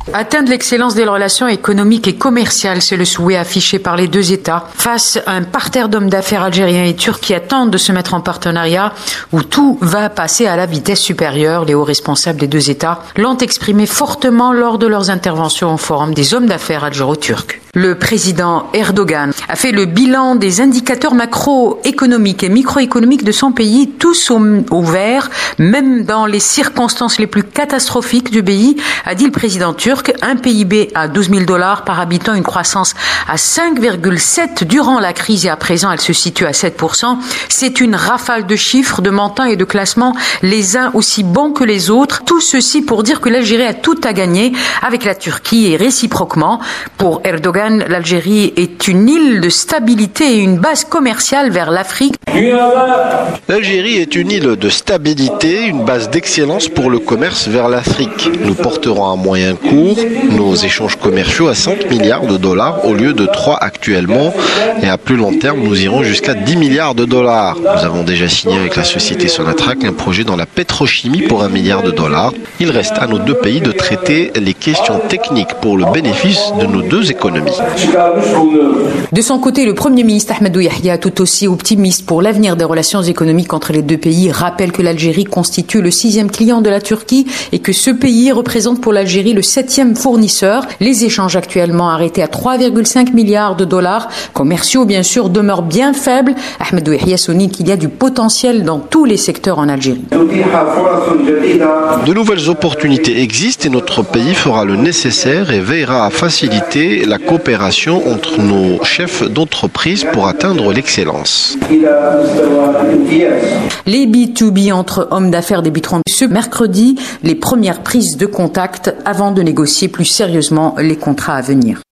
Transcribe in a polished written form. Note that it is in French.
Atteindre l'excellence des relations économiques et commerciales, c'est le souhait affiché par les deux États face à un parterre d'hommes d'affaires algériens et turcs qui attendent de se mettre en partenariat où tout va passer à la vitesse supérieure. Les hauts responsables des deux États l'ont exprimé fortement lors de leurs interventions au Forum des hommes d'affaires algéro-turcs. Le président Erdogan a fait le bilan des indicateurs macroéconomiques et microéconomiques de son pays, tous au vert, même dans les circonstances les plus catastrophiques du pays, a dit le président turc. Un PIB à $12 000 par habitant, une croissance à 5,7 durant la crise et à présent elle se situe à 7%. C'est une rafale de chiffres, de montants et de classements, les uns aussi bons que les autres. Tout ceci pour dire que l'Algérie a tout à gagner avec la Turquie et réciproquement. Pour Erdogan, l'Algérie est une île de stabilité et une base commerciale vers l'Afrique. L'Algérie est une île de stabilité, une base d'excellence pour le commerce vers l'Afrique. Nous porterons à moyen cours nos échanges commerciaux à 5 milliards de dollars au lieu de 3 actuellement. Et à plus long terme, nous irons jusqu'à 10 milliards de dollars. Nous avons déjà signé avec la société Sonatrach un projet dans la pétrochimie pour 1 milliard de dollars. Il reste à nos deux pays de traiter les questions techniques pour le bénéfice de nos deux économies. De son côté, le Premier ministre Ahmadou Yahya, tout aussi optimiste pour l'avenir des relations économiques entre les deux pays, rappelle que l'Algérie constitue le 6e client de la Turquie et que ce pays représente pour l'Algérie le 7e fournisseur. Les échanges actuellement arrêtés à 3,5 milliards de dollars commerciaux, bien sûr, demeurent bien faibles. Ahmadou Yahya souligne qu'il y a du potentiel dans tous les secteurs en Algérie. De nouvelles opportunités existent et notre pays fera le nécessaire et veillera à faciliter la coopération entre nos chefs d'entreprise pour atteindre l'excellence. Les B2B entre hommes d'affaires débuteront ce mercredi, les premières prises de contact avant de négocier plus sérieusement les contrats à venir.